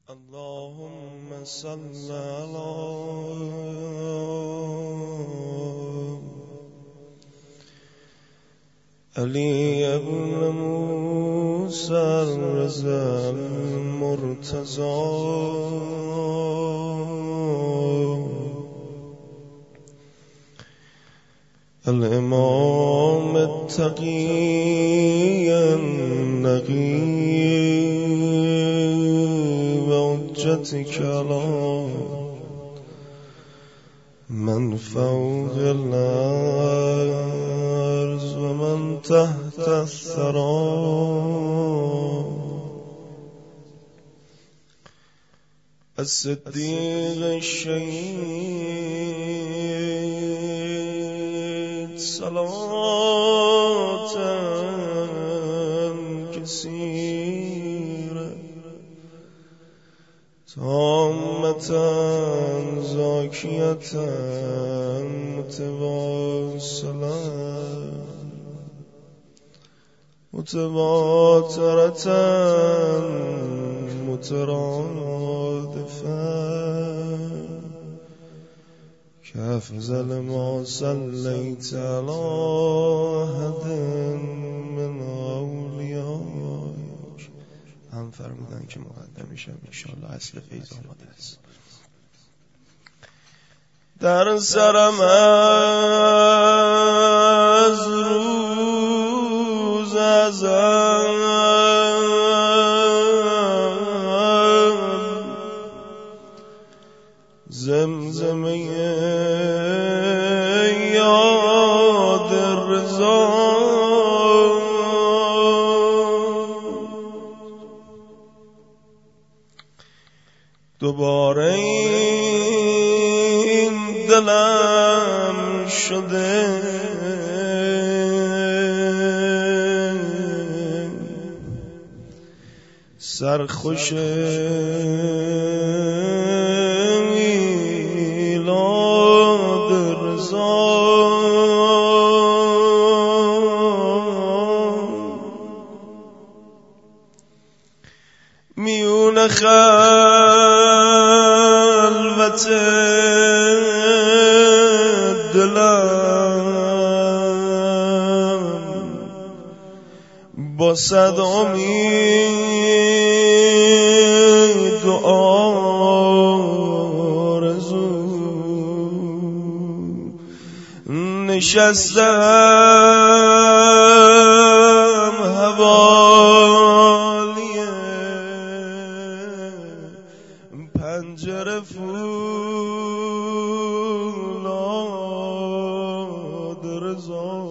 اللهم صل على علي بن موسى الرضا المرتضى الإمام التقي النقي وحجتك على من فوق الأرض ومن تحت الثرى الصديق الشهيد صلاة كثيرة تامة زاكية متواصلة متواترة مترادفة كأفضل ما صليت على أحد من أوليائك. هم فرمودن که مقدم میشم انشاءالله اصل فیض آماده است. در سرم از روز ازل زمزمه یاد رضا دوباره این دلم شده سرخوش میلاد رضا میون خلوت دلم با صد امید و آرزو نشستم حوالی پنجره فولاد رضا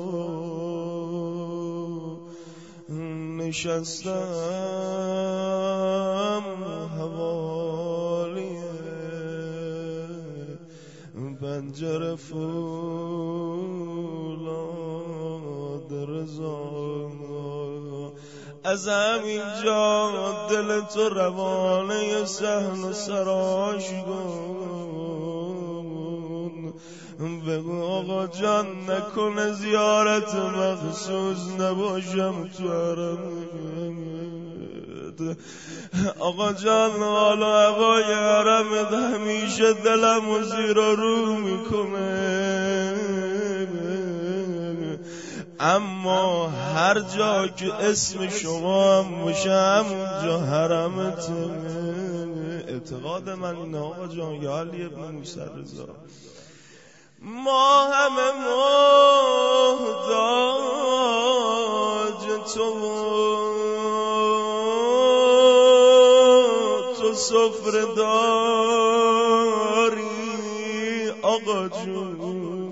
نشستم حوالی پنجره فولاد رضا از همینجا دل تو روانه صحن و سراش کن بگو آقا جان نکنه زیارت مخصوص نباشم تو حرمت آقا جان حالا هوای حرمت همیشه دلم و زیر و رو میکنه اما هر جا که اسم شما هم باشه همونجا حرمت اعتقاد من اینه آقا جان یا علی ابن موسی رضا ما همه محتاج تو سفره داری آقا جون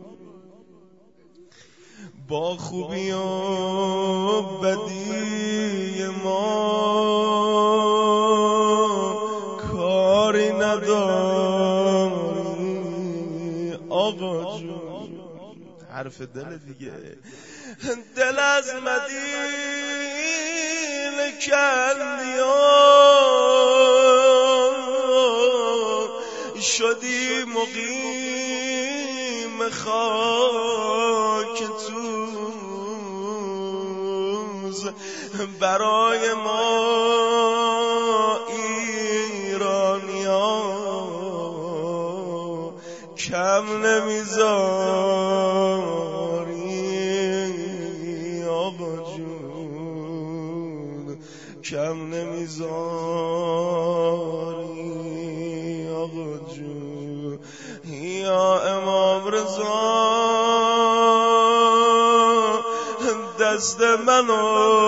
با خوبی و بدی ما کاری نداری آقا جون حرف دل دیگه دل از مدینه کندی شدی مقیم خاک توز برای ما این کم نمیذاری آقا جون، کم نمیذاری آقا جون. یا امام رضا دست منو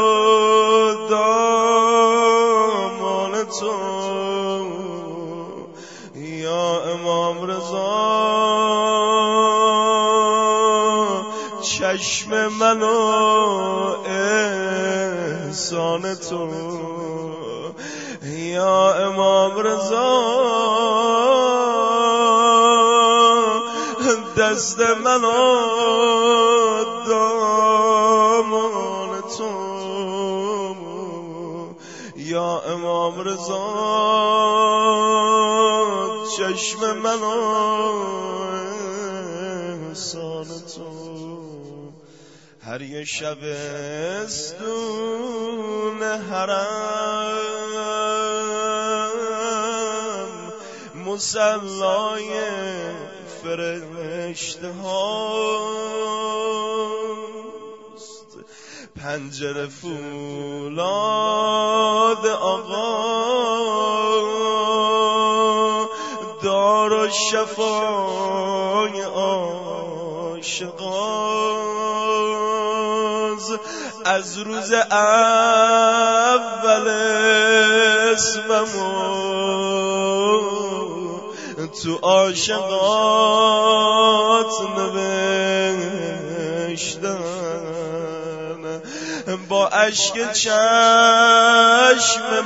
دامان تو، یا امام رضا چشم منو احسان تو، یا امام رضا دست منو دامان تو، یا امام رضا چشم منو احسان تو. هر یه شب استون حرم مصلای فرشته هاست، پنجره فولاد آقا دار و شفای عاشقاز. از روز اول اسممو تو عاشقات نوشتن، با اشک چشم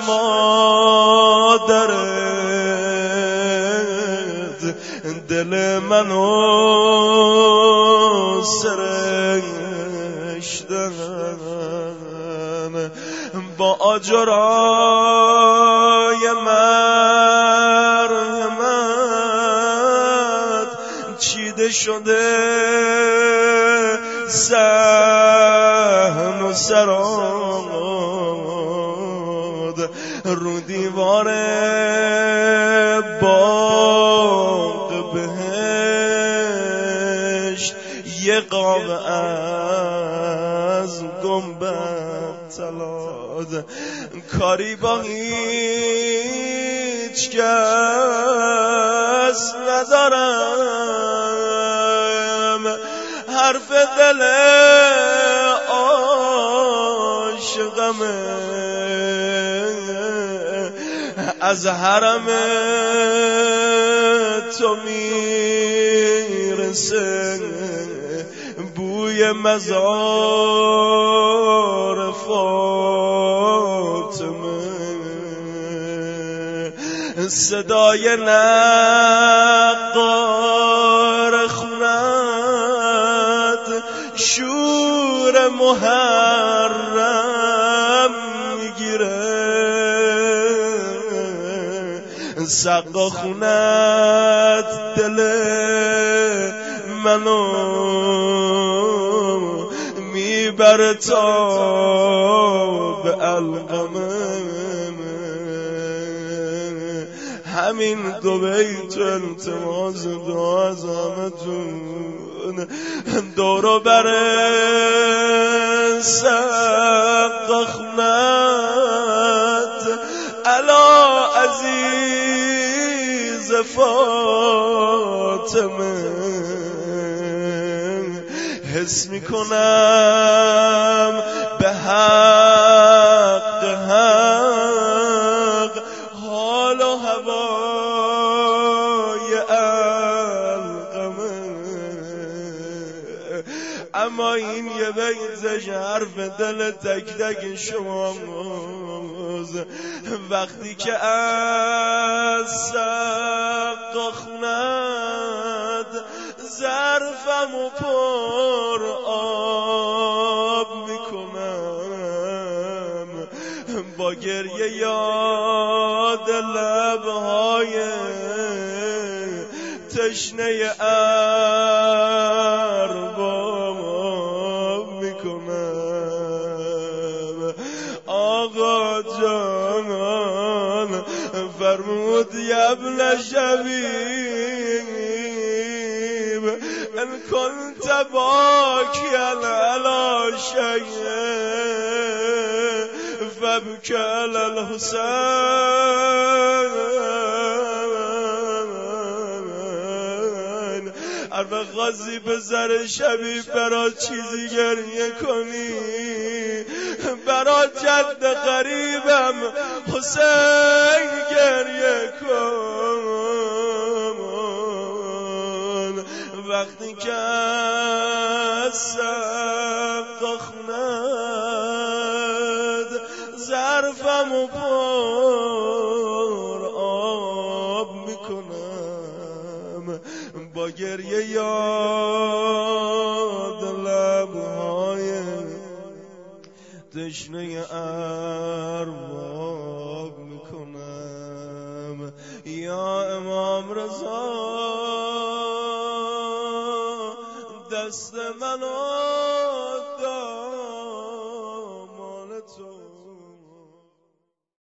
مادرت دل منو سرشتن، با آجرای مرحمت چیده شده صحن و سراد، رو دیوار باغ بهشت یه قاب از گنبد طلاد. کاری با هیچ کس ندارم، حرف دل عاشقمه، از حرم تو میرسه بوی مزار فاطمه، صدای نقار خونت شور محرم میگیره، سقا خونت دل منو میبره تا به القمه. همین دو بیت التماس دعا از همتون دورو بره سقا خونت علا عزیز فاطمه، حس میکنم به حق حق حال و هوای القمه، اما این یه بیتش حرف دل تک تک شماست. وقتی که از سقا خونت ظرفمو پر آب میکنم، با گریه یاد لبهای تشنه ارباب میکنم. آقا جان فرمود یبل شبی ان كنت باكيا على شيء فابكي على الحسين. اربع غازی به زر شبی برا چیزی گریه کنی، برا جد قریبم حسین گریه کن. وقتی که از سب خونت ظرفم و پر آب میکنم، با گریه یاد لبهای تشنه ارباب میکنم. یا امام رضا دست منو